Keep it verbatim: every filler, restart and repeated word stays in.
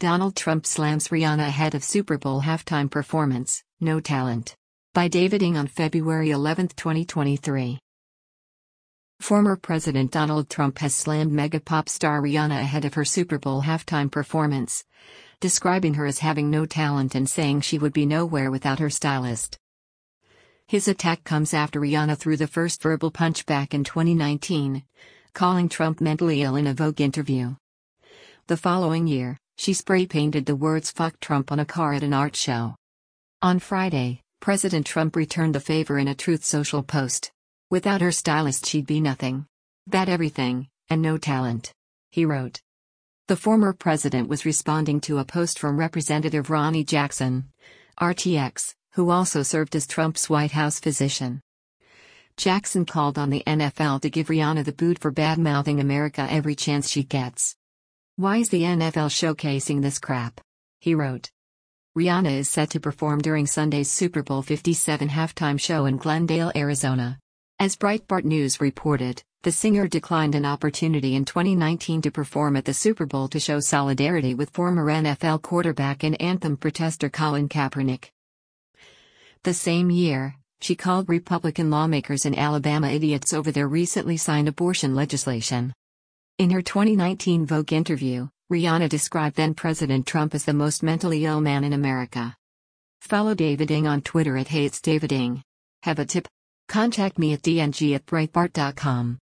Donald Trump slams Rihanna ahead of Super Bowl halftime performance, no talent. By David Ng on February eleventh, twenty twenty-three. Former President Donald Trump has slammed mega pop star Rihanna ahead of her Super Bowl halftime performance, describing her as having no talent and saying she would be nowhere without her stylist. His attack comes after Rihanna threw the first verbal punch back in twenty nineteen, calling Trump mentally ill in a Vogue interview. The following year, she spray-painted the words "Fuck Trump" on a car at an art show. On Friday, President Trump returned the favor in a Truth Social post. Without her stylist she'd be nothing. Bad everything, and no talent, he wrote. The former president was responding to a post from Representative Ronny Jackson, R T X, who also served as Trump's White House physician. Jackson called on the N F L to give Rihanna the boot for bad-mouthing America every chance she gets. "Why is the N F L showcasing this crap?" he wrote. Rihanna is set to perform during Sunday's Super Bowl fifty-seven halftime show in Glendale, Arizona. As Breitbart News reported, the singer declined an opportunity in twenty nineteen to perform at the Super Bowl to show solidarity with former N F L quarterback and anthem protester Colin Kaepernick. The same year, she called Republican lawmakers in Alabama idiots over their recently signed abortion legislation. In her twenty nineteen Vogue interview, Rihanna described then-President Trump as the most mentally ill man in America. Follow David Ng on Twitter at HatesDavidNg. Have a tip? Contact me at d n g at breitbart dot com.